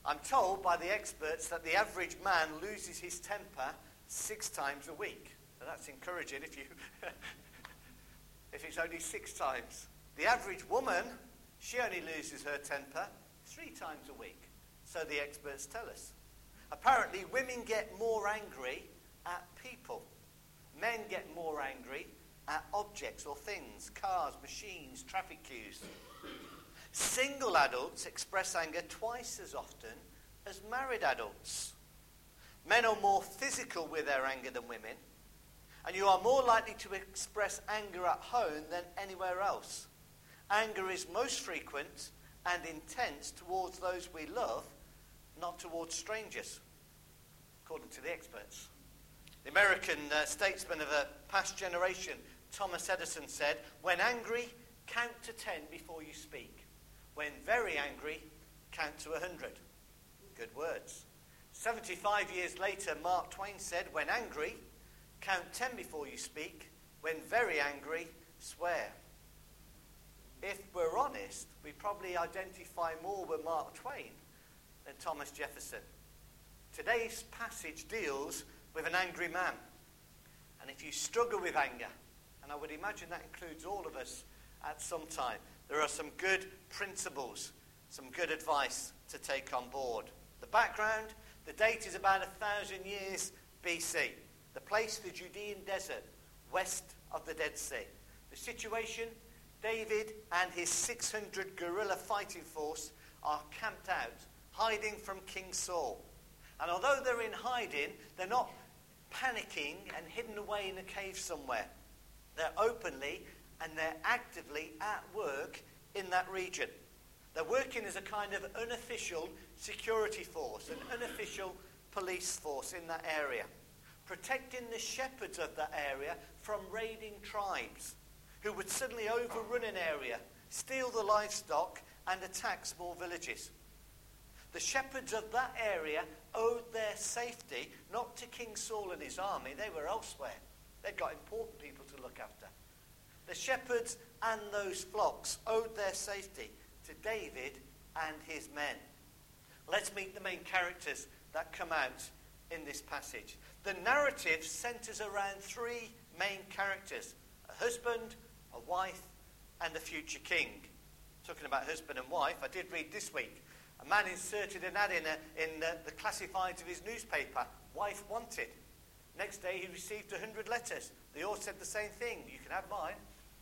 I'm told by the experts that the average man loses his temper 6 times a week. So that's encouraging if you if it's only 6 times. The average woman, she only loses her temper 3 times a week. So the experts tell us. Apparently, women get more angry at people. Men get more angry at objects or things, cars, machines, traffic queues. Single adults express anger twice as often as married adults. Men are more physical with their anger than women, and you are more likely to express anger at home than anywhere else. Anger is most frequent and intense towards those we love, not towards strangers, according to the experts. The American statesman of a past generation, Thomas Edison, said, "When angry, count to 10 before you speak. When very angry, count to 100. Good words. 75 years later, Mark Twain said, "When angry, count 10 before you speak. When very angry, swear." If we're honest, we probably identify more with Mark Twain than Thomas Jefferson. Today's passage deals with an angry man. And if you struggle with anger, and I would imagine that includes all of us at some time, there are some good principles, some good advice to take on board. The background, the date is about 1,000 years BC. The place, the Judean desert, west of the Dead Sea. The situation, David and his 600 guerrilla fighting force are camped out, hiding from King Saul. And although they're in hiding, they're not panicking and hidden away in a cave somewhere. They're openly and they're actively at work in that region. They're working as a kind of unofficial security force, an unofficial police force in that area, protecting the shepherds of that area from raiding tribes who would suddenly overrun an area, steal the livestock, and attack small villages. The shepherds of that area owed their safety not to King Saul and his army, they were elsewhere. They'd got important people to look after. The shepherds and those flocks owed their safety to David and his men. Let's meet the main characters that come out in this passage. The narrative centers around 3 main characters: a husband, a wife, and a future king. Talking about husband and wife, I did read this week. A man inserted an ad in the classifieds of his newspaper, "Wife wanted." Next day he received 100 letters. They all said the same thing: "You can have mine."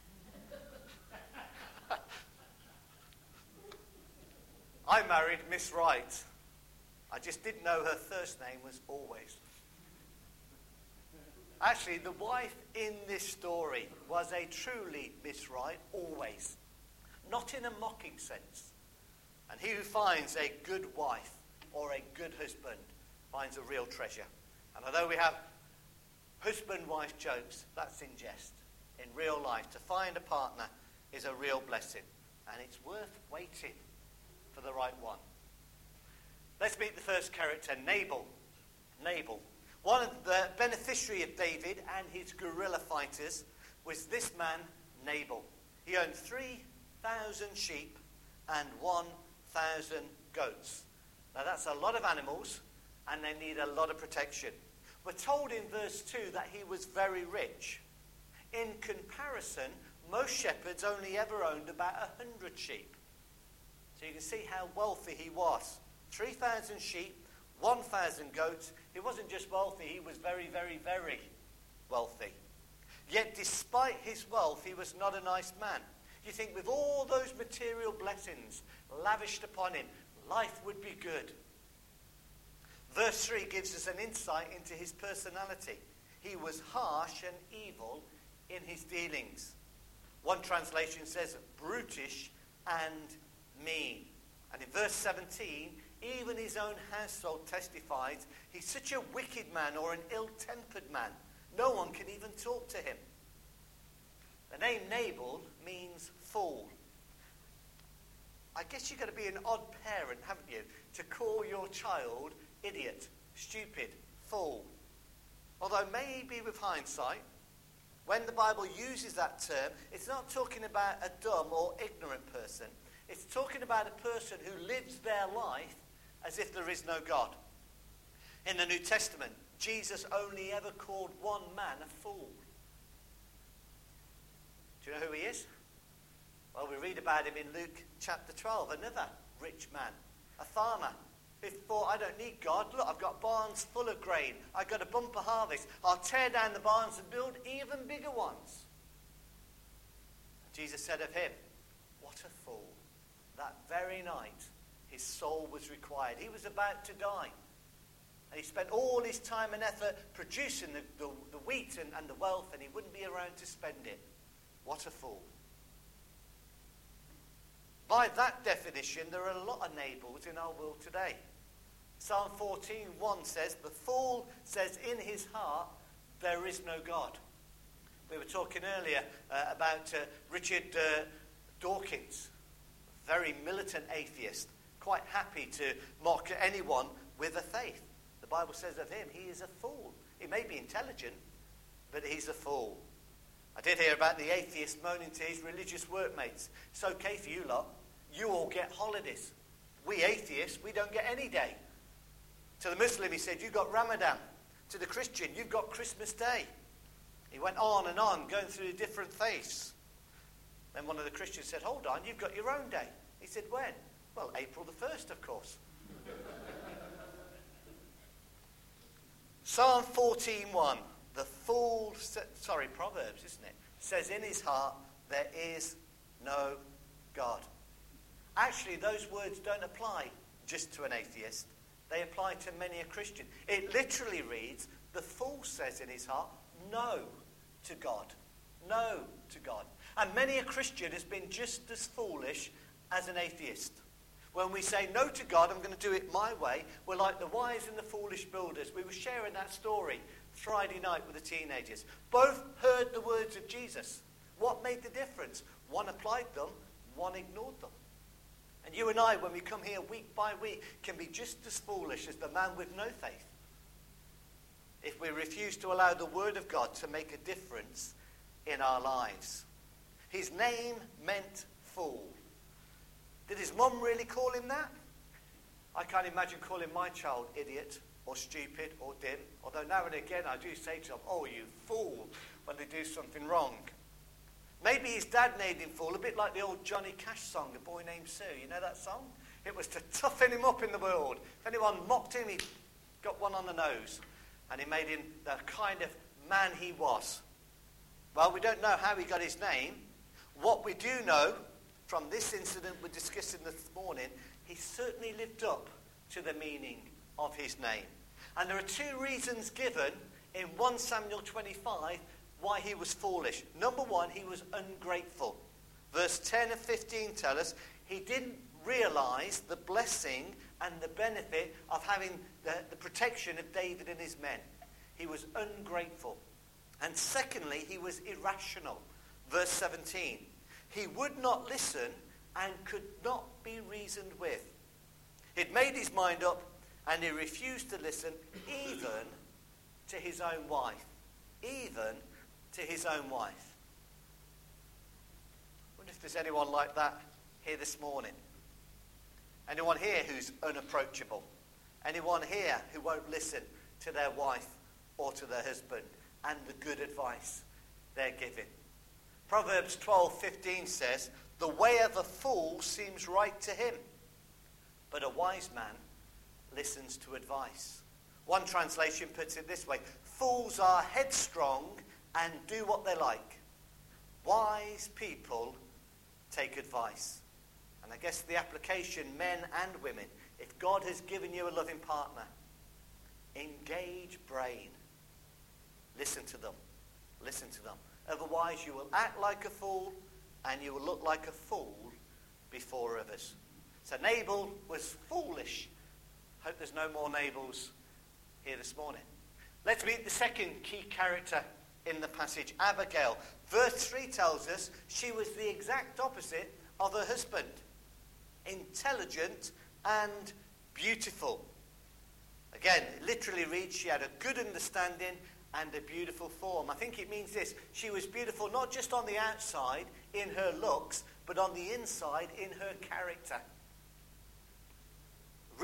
I married Miss Wright. I just didn't know her first name was Always. Actually, the wife in this story was a truly Miss Wright, always. Not in a mocking sense. And he who finds a good wife or a good husband finds a real treasure. And although we have husband-wife jokes, that's in jest. In real life, to find a partner is a real blessing. And it's worth waiting for the right one. Let's meet the first character, Nabal. Nabal. One of the beneficiaries of David and his guerrilla fighters was this man, Nabal. He owned 3,000 sheep and 1,000 goats. Now that's a lot of animals, and they need a lot of protection. We're told in verse 2 that he was very rich. In comparison, most shepherds only ever owned about 100 sheep. So you can see how wealthy he was. 3,000 sheep, 1,000 goats. He wasn't just wealthy, he was very, very, very wealthy. Yet despite his wealth, he was not a nice man. You think with all those material blessings lavished upon him, life would be good. Verse 3 gives us an insight into his personality. He was harsh and evil in his dealings. One translation says brutish and mean. And in verse 17, even his own household testifies he's such a wicked man or an ill-tempered man. No one can even talk to him. The name Nabal means fool. I guess you've got to be an odd parent, haven't you, to call your child idiot, stupid, fool. Although maybe with hindsight, when the Bible uses that term, it's not talking about a dumb or ignorant person. It's talking about a person who lives their life as if there is no God. In the New Testament, Jesus only ever called one man a fool. Do you know who he is? Well, we read about him in Luke chapter 12, another rich man, a farmer, who thought, I don't need God. Look, I've got barns full of grain. I've got a bumper harvest. I'll tear down the barns and build even bigger ones. Jesus said of him, what a fool. That very night, his soul was required. He was about to die. And he spent all his time and effort producing the wheat and the wealth, and he wouldn't be around to spend it. What a fool. By that definition, there are a lot of Nabals in our world today. Psalm 14:1 says, the fool says in his heart, there is no God. We were talking earlier about Richard Dawkins, very militant atheist, quite happy to mock anyone with a faith. The Bible says of him, he is a fool. He may be intelligent, but he's a fool. I did hear about the atheist moaning to his religious workmates, it's okay for you lot, you all get holidays. We atheists, we don't get any day. To the Muslim, he said, you've got Ramadan. To the Christian, you've got Christmas Day. He went on and on, going through the different faiths. Then one of the Christians said, hold on, you've got your own day. He said, when? Well, April the 1st, of course. Psalm 14:1, Proverbs, isn't it? Says in his heart, there is no God. Actually, those words don't apply just to an atheist. They apply to many a Christian. It literally reads, the fool says in his heart, no to God. No to God. And many a Christian has been just as foolish as an atheist. When we say no to God, I'm going to do it my way, we're like the wise and the foolish builders. We were sharing that story Friday night with the teenagers. Both heard the words of Jesus. What made the difference? One applied them, one ignored them. And you and I, when we come here week by week, can be just as foolish as the man with no faith. If we refuse to allow the word of God to make a difference in our lives. His name meant fool. Did his mum really call him that? I can't imagine calling my child idiot or stupid or dim. Although now and again I do say to them, oh, you fool, when they do something wrong. Maybe his dad named him fool, a bit like the old Johnny Cash song, A Boy Named Sue. You know that song? It was to toughen him up in the world. If anyone mocked him, he got one on the nose. And he made him the kind of man he was. Well, we don't know how he got his name. What we do know from this incident we're discussing this morning, he certainly lived up to the meaning of his name. And there are two reasons given in 1 Samuel 25 why he was foolish. Number one, he was ungrateful. Verse 10 and 15 tell us he didn't realize the blessing and the benefit of having the protection of David and his men. He was ungrateful. And secondly, he was irrational. Verse 17, he would not listen and could not be reasoned with. He'd made his mind up and he refused to listen even to his own wife. Even to his own wife. I wonder if there's anyone like that here this morning. Anyone here who's unapproachable? Anyone here who won't listen to their wife or to their husband and the good advice they're giving? Proverbs 12:15 says, the way of a fool seems right to him, but a wise man listens to advice. One translation puts it this way, fools are headstrong and do what they like. Wise people take advice. And I guess the application, men and women, if God has given you a loving partner, engage brain. Listen to them. Listen to them. Otherwise you will act like a fool and you will look like a fool before others. So Nabal was foolish. Hope there's no more Nabals here this morning. Let's meet the second key character in the passage, Abigail. Verse 3 tells us she was the exact opposite of her husband. Intelligent and beautiful. Again, it literally reads she had a good understanding and a beautiful form. I think it means this. She was beautiful not just on the outside in her looks, but on the inside in her character. Real beauty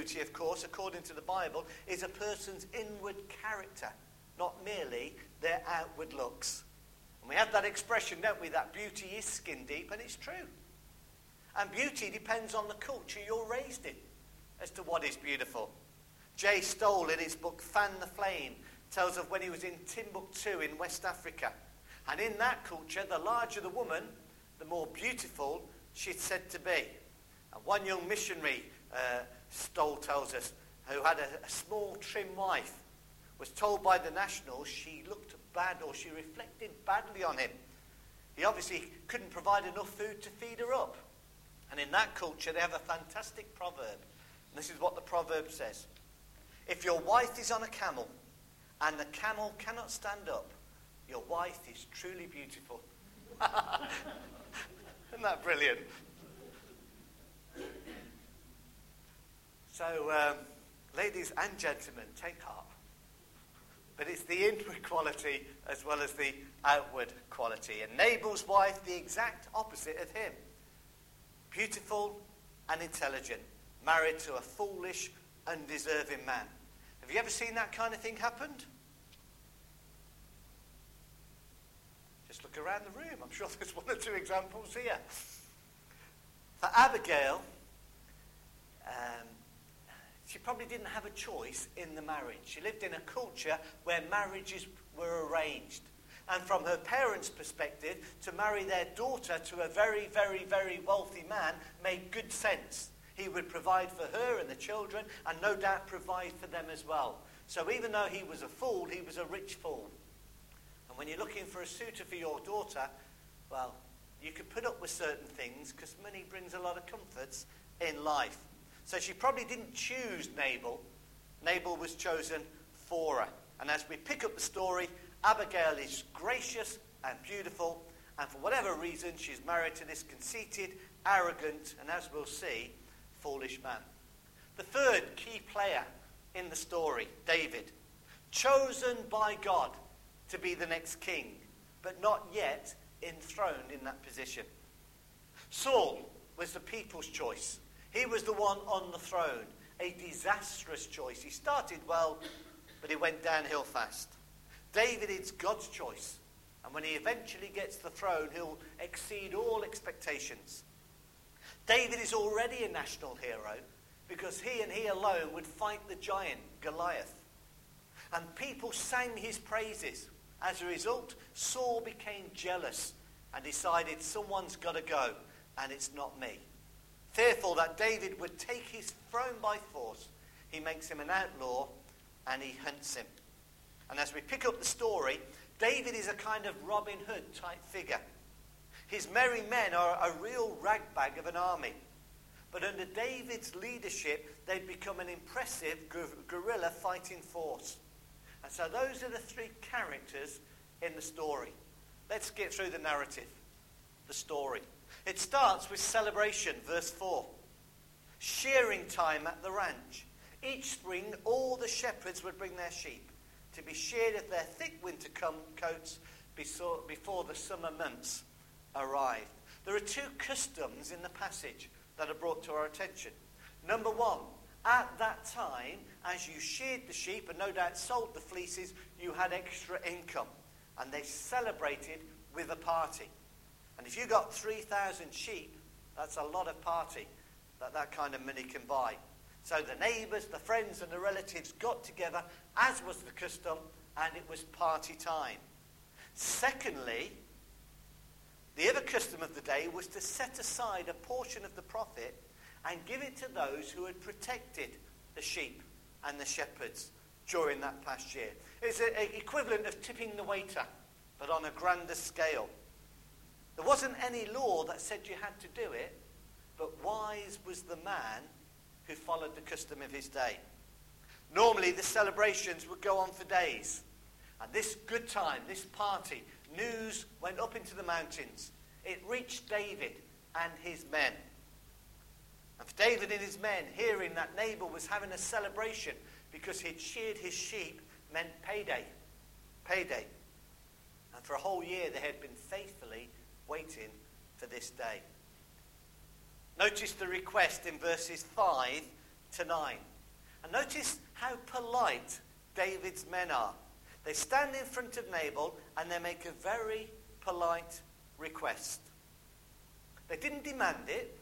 beauty, of course, according to the Bible, is a person's inward character, not merely their outward looks. And we have that expression, don't we, that beauty is skin deep, and it's true. And beauty depends on the culture you're raised in as to what is beautiful. Jay Stoll, in his book Fan the Flame, tells of when he was in Timbuktu in West Africa. And in that culture, the larger the woman, the more beautiful she's said to be. And one young missionary, Stoll tells us, who had a small, trim wife, was told by the nationals she looked bad, or she reflected badly on him. He obviously couldn't provide enough food to feed her up. And in that culture, they have a fantastic proverb. And this is what the proverb says. If your wife is on a camel, and the camel cannot stand up, your wife is truly beautiful. Isn't that brilliant? So, ladies and gentlemen, take heart. But it's the inward quality as well as the outward quality. And Nabal's wife, the exact opposite of him. Beautiful and intelligent, married to a foolish, undeserving man. Have you ever seen that kind of thing happen? Just look around the room. I'm sure there's one or two examples here. For Abigail, she probably didn't have a choice in the marriage. She lived in a culture where marriages were arranged. And from her parents' perspective, to marry their daughter to a very, very, very wealthy man made good sense. He would provide for her and the children, and no doubt provide for them as well. So even though he was a fool, he was a rich fool. And when you're looking for a suitor for your daughter, well, you could put up with certain things because money brings a lot of comforts in life. So she probably didn't choose Nabal. Nabal was chosen for her. And as we pick up the story, Abigail is gracious and beautiful, and for whatever reason, she's married to this conceited, arrogant, and as we'll see, foolish man. The third key player in the story, David, chosen by God to be the next king, but not yet enthroned in that position. Saul was the people's choice. He was the one on the throne, a disastrous choice. He started well, but he went downhill fast. David is God's choice, and when he eventually gets the throne, he'll exceed all expectations. David is already a national hero because he and he alone would fight the giant Goliath. And people sang his praises. As a result, Saul became jealous and decided someone's got to go, and it's not me. Fearful that David would take his throne by force, he makes him an outlaw and he hunts him. And as we pick up the story, David is a kind of Robin Hood type figure. His merry men are a real ragbag of an army. But under David's leadership, they'd become an impressive guerrilla fighting force. And so those are the three characters in the story. Let's get through the narrative, the story. It starts with celebration, verse 4. Shearing time at the ranch. Each spring, all the shepherds would bring their sheep to be sheared of their thick winter coats before the summer months arrived. There are two customs in the passage that are brought to our attention. Number one, at that time, as you sheared the sheep and no doubt sold the fleeces, you had extra income. And they celebrated with a party. And if you got 3,000 sheep, that's a lot of party that kind of money can buy. So the neighbours, the friends and the relatives got together, as was the custom, and it was party time. Secondly, the other custom of the day was to set aside a portion of the profit and give it to those who had protected the sheep and the shepherds during that past year. It's an equivalent of tipping the waiter, but on a grander scale. There wasn't any law that said you had to do it, but wise was the man who followed the custom of his day. Normally, the celebrations would go on for days. And this good time, this party, news went up into the mountains. It reached David and his men. And for David and his men, hearing that Nabal was having a celebration because he'd sheared his sheep meant payday. Payday. And for a whole year, they had been faithfully waiting for this day. Notice the request in verses 5 to 9. And notice how polite David's men are. They stand in front of Nabal and they make a very polite request. They didn't demand it.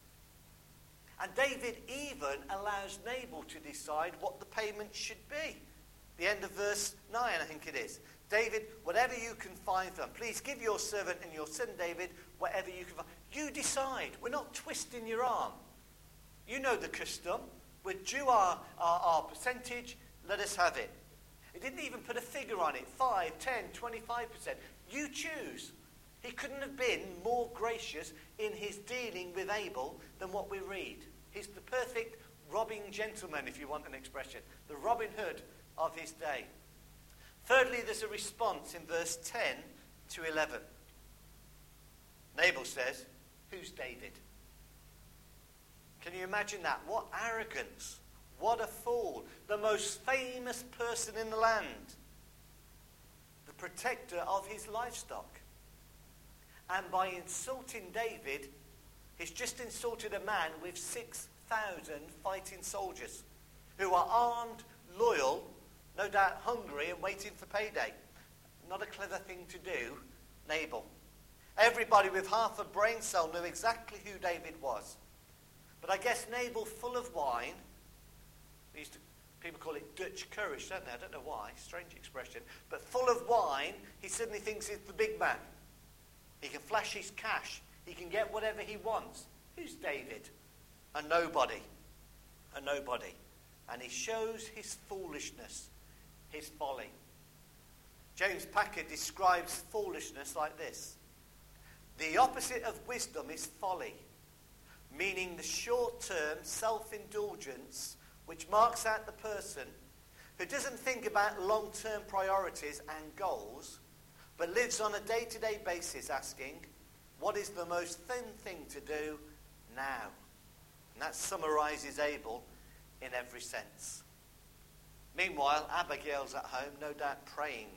And David even allows Nabal to decide what the payment should be. The end of verse 9, I think it is. David, whatever you can find for them, please give your servant and your son David whatever you can find. You decide. We're not twisting your arm. You know the custom. We're due our percentage. Let us have it. He didn't even put a figure on it. 5, 10, 25%. You choose. He couldn't have been more gracious in his dealing with Abel than what we read. He's the perfect robbing gentleman, if you want an expression. The Robin Hood of his day. Thirdly, there's a response in verse 10 to 11. Nabal says, "Who's David?" Can you imagine that? What arrogance. What a fool. The most famous person in the land. The protector of his livestock. And by insulting David, he's just insulted a man with 6,000 fighting soldiers who are armed, loyal, no doubt hungry and waiting for payday. Not a clever thing to do, Nabal. Everybody with half a brain cell knew exactly who David was. But I guess Nabal, full of wine, people call it Dutch courage, don't they? I don't know why, strange expression. But full of wine, he suddenly thinks he's the big man. He can flash his cash. He can get whatever he wants. Who's David? A nobody. A nobody. And he shows his foolishness, his folly. James Packer describes foolishness like this. The opposite of wisdom is folly, meaning the short-term self-indulgence which marks out the person who doesn't think about long-term priorities and goals, but lives on a day-to-day basis asking, what is the most thin thing to do now? And that summarizes Abel in every sense. Meanwhile, Abigail's at home, no doubt praying.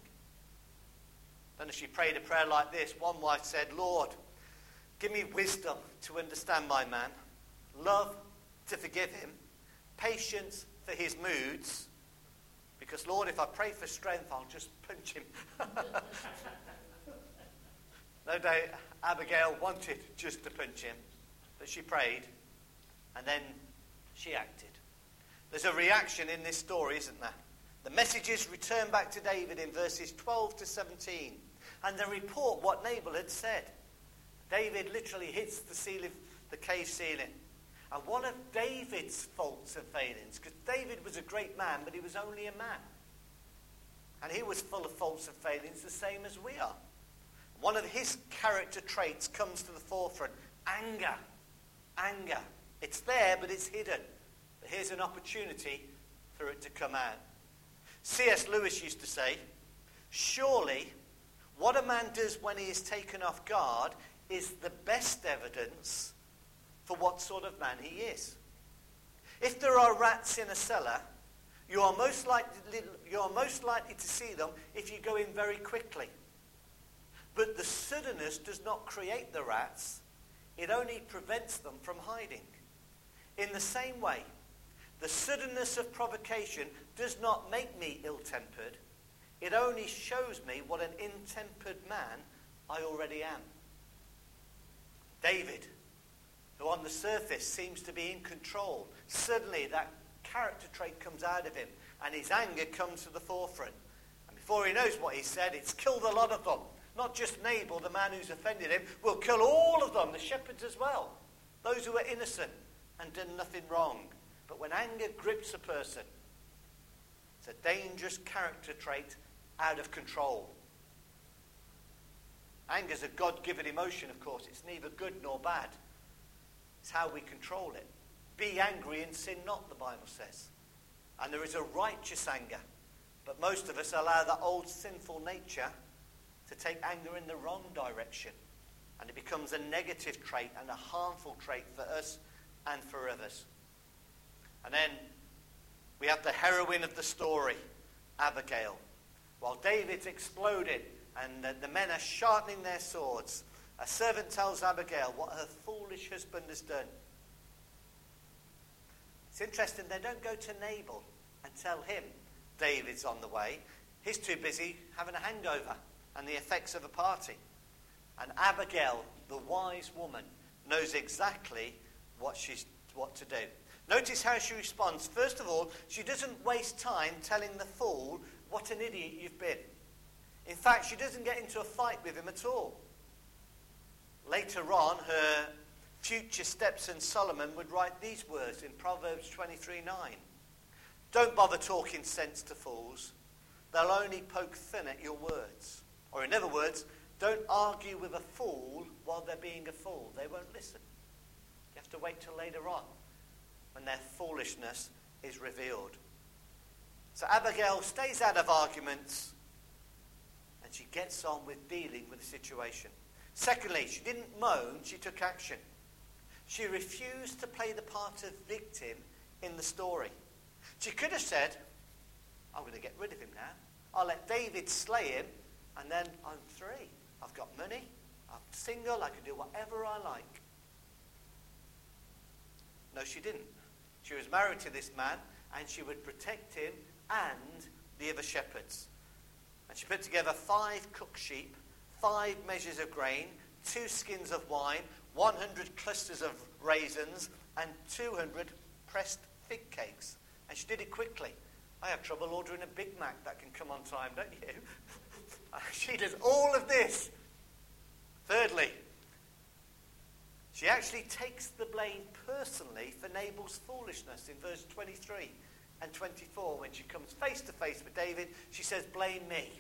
Then as she prayed a prayer like this, one wife said, Lord, give me wisdom to understand my man, love to forgive him, patience for his moods, because, Lord, if I pray for strength, I'll just punch him. No doubt Abigail wanted just to punch him, but she prayed, and then she acted. There's a reaction in this story, isn't there? The messages return back to David in verses 12 to 17, and they report what Nabal had said. David literally hits the cave ceiling. And one of David's faults and failings, because David was a great man, but he was only a man. And he was full of faults and failings, the same as we are. One of his character traits comes to the forefront. Anger. Anger. It's there, but it's hidden. But here's an opportunity for it to come out. C.S. Lewis used to say, surely what a man does when he is taken off guard is the best evidence for what sort of man he is. If there are rats in a cellar, you are most likely to see them if you go in very quickly. But the suddenness does not create the rats. It only prevents them from hiding. In the same way, the suddenness of provocation does not make me ill-tempered. It only shows me what an ill-tempered man I already am. David, who on the surface seems to be in control, suddenly that character trait comes out of him and his anger comes to the forefront. And before he knows what he said, it's killed a lot of them. Not just Nabal, the man who's offended him, we'll kill all of them, the shepherds as well. Those who are innocent and done nothing wrong. But when anger grips a person, it's a dangerous character trait out of control. Anger is a God-given emotion, of course. It's neither good nor bad. It's how we control it. Be angry and sin not, the Bible says. And there is a righteous anger. But most of us allow that old sinful nature to take anger in the wrong direction. And it becomes a negative trait and a harmful trait for us and for others. And then we have the heroine of the story, Abigail. While David's exploded and the men are sharpening their swords, a servant tells Abigail what her foolish husband has done. It's interesting, they don't go to Nabal and tell him David's on the way. He's too busy having a hangover and the effects of a party. And Abigail, the wise woman, knows exactly what to do. Notice how she responds. First of all, she doesn't waste time telling the fool what an idiot you've been. In fact, she doesn't get into a fight with him at all. Later on, her future stepson Solomon would write these words in Proverbs 23:9. Don't bother talking sense to fools. They'll only poke fun at your words. Or in other words, don't argue with a fool while they're being a fool. They won't listen. You have to wait till later on when their foolishness is revealed. So Abigail stays out of arguments and she gets on with dealing with the situation. Secondly, she didn't moan, she took action. She refused to play the part of victim in the story. She could have said, I'm going to get rid of him now. I'll let David slay him, and then I'm free. I've got money, I'm single, I can do whatever I like. No, she didn't. She was married to this man, and she would protect him and the other shepherds. And she put together 5 cooked sheep, 5 measures of grain, 2 skins of wine, 100 clusters of raisins, and 200 pressed fig cakes. And she did it quickly. I have trouble ordering a Big Mac that can come on time, don't you? She does all of this. Thirdly, she actually takes the blame personally for Nabal's foolishness in verse 23 and 24. When she comes face to face with David, she says, blame me.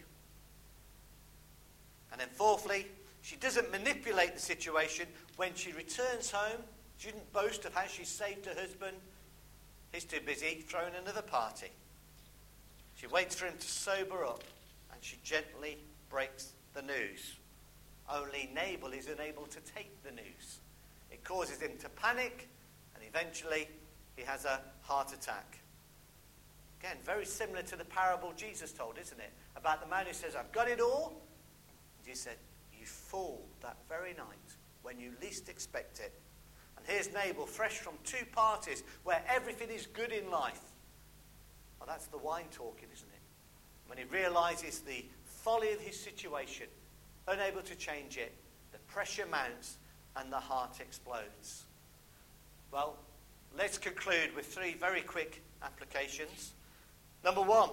And then fourthly, she doesn't manipulate the situation. When she returns home, she didn't boast of how she saved her husband. He's too busy throwing another party. She waits for him to sober up, and she gently breaks the news. Only Nabal is unable to take the news. It causes him to panic, and eventually he has a heart attack. Again, very similar to the parable Jesus told, isn't it? About the man who says, I've got it all. And Jesus said, you fool, that very night, when you least expect it. And here's Nabal, fresh from 2 parties where everything is good in life. Well, that's the wine talking, isn't it? When he realizes the folly of his situation, unable to change it, the pressure mounts and the heart explodes. Well, let's conclude with 3 very quick applications. Number 1,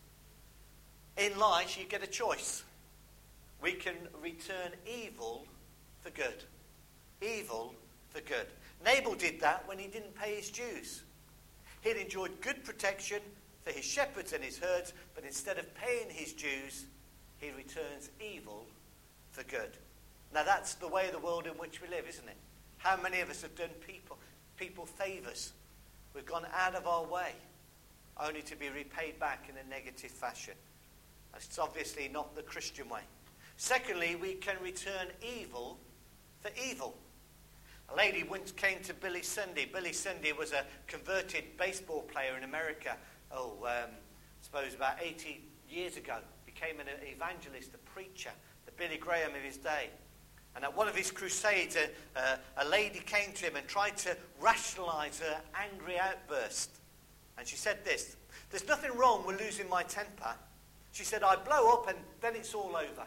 in life you get a choice. We can return evil for good. Evil for good. Nabal did that when he didn't pay his dues. He'd enjoyed good protection for his shepherds and his herds, but instead of paying his dues, he returns evil for good. Now that's the way of the world in which we live, isn't it? How many of us have done people favours? We've gone out of our way, only to be repaid back in a negative fashion. It's obviously not the Christian way. Secondly, we can return evil for evil. A lady once came to Billy Sunday. Billy Sunday was a converted baseball player in America. I suppose about 80 years ago. Became an evangelist, a preacher, the Billy Graham of his day. And at one of his crusades, a lady came to him and tried to rationalise her angry outburst. And she said this, there's nothing wrong with losing my temper. She said, I blow up and then it's all over.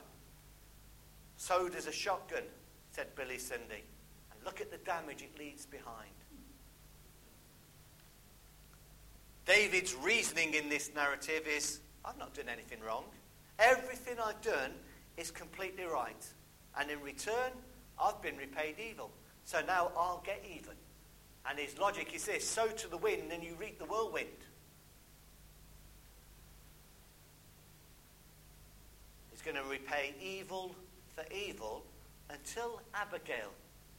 So does a shotgun, said Billy Sunday. And look at the damage it leaves behind. David's reasoning in this narrative is, I've not done anything wrong. Everything I've done is completely right. And in return, I've been repaid evil. So now I'll get even. And his logic is this, sow to the wind and you reap the whirlwind. He's going to repay evil for evil until Abigail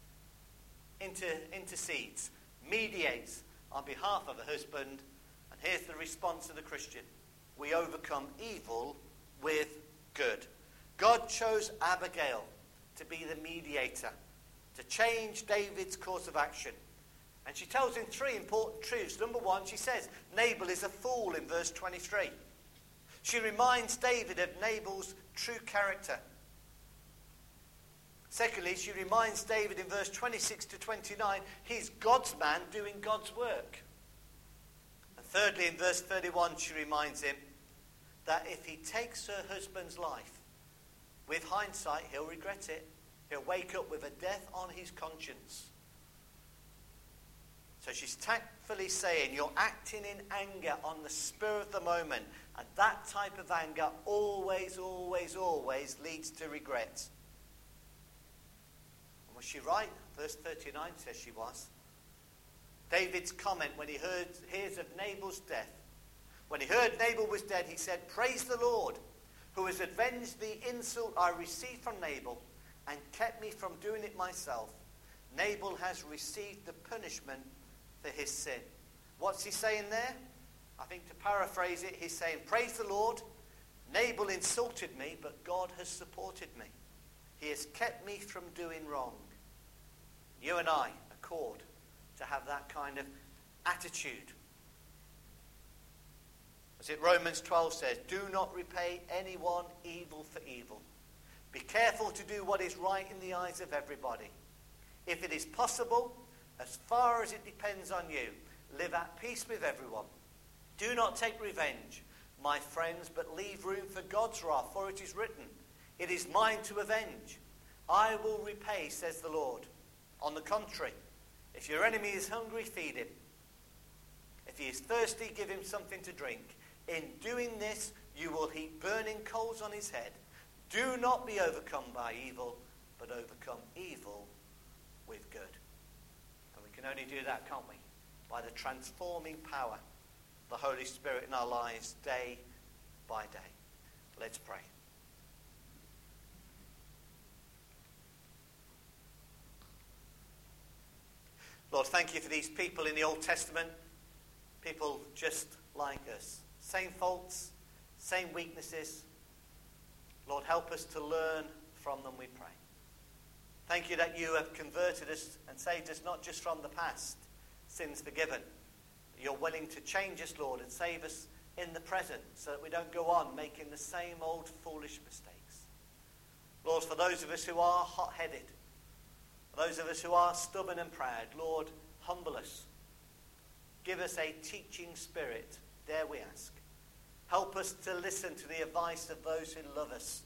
intercedes, mediates on behalf of her husband. And here's the response of the Christian. We overcome evil with good. God chose Abigail to be the mediator, to change David's course of action. And she tells him 3 important truths. Number 1, she says, Nabal is a fool in verse 23. She reminds David of Nabal's true character. Secondly, she reminds David in verse 26 to 29, he's God's man doing God's work. thirdly, in verse 31, she reminds him that if he takes her husband's life, with hindsight, he'll regret it. He'll wake up with a death on his conscience. So she's tactfully saying, you're acting in anger on the spur of the moment. And that type of anger always, always, always leads to regret. And was she right? Verse 39 says she was. David's comment when he hears of Nabal's death. When he heard Nabal was dead, he said, praise the Lord, who has avenged the insult I received from Nabal and kept me from doing it myself. Nabal has received the punishment for his sin. What's he saying there? I think to paraphrase it, he's saying, praise the Lord, Nabal insulted me, but God has supported me. He has kept me from doing wrong. You and I are called to have that kind of attitude. As it Romans 12 says, do not repay anyone evil for evil. Be careful to do what is right in the eyes of everybody. If it is possible, as far as it depends on you, live at peace with everyone. Do not take revenge, my friends, but leave room for God's wrath, for it is written, it is mine to avenge. I will repay, says the Lord. On the contrary, if your enemy is hungry, feed him. If he is thirsty, give him something to drink. In doing this, you will heap burning coals on his head. Do not be overcome by evil, but overcome evil with good. And we can only do that, can't we? By the transforming power of the Holy Spirit in our lives day by day. Let's pray. Lord, thank you for these people in the Old Testament, people just like us. Same faults, same weaknesses. Lord, help us to learn from them, we pray. Thank you that you have converted us and saved us not just from the past, sins forgiven. But you're willing to change us, Lord, and save us in the present so that we don't go on making the same old foolish mistakes. Lord, for those of us who are hot-headed, for those of us who are stubborn and proud, Lord, humble us. Give us a teaching spirit, dare we ask. Help us to listen to the advice of those who love us.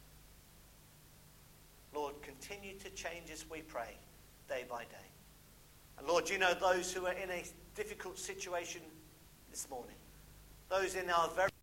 Lord, continue to change us, we pray, day by day. And Lord, you know those who are in a difficult situation this morning. Those in our very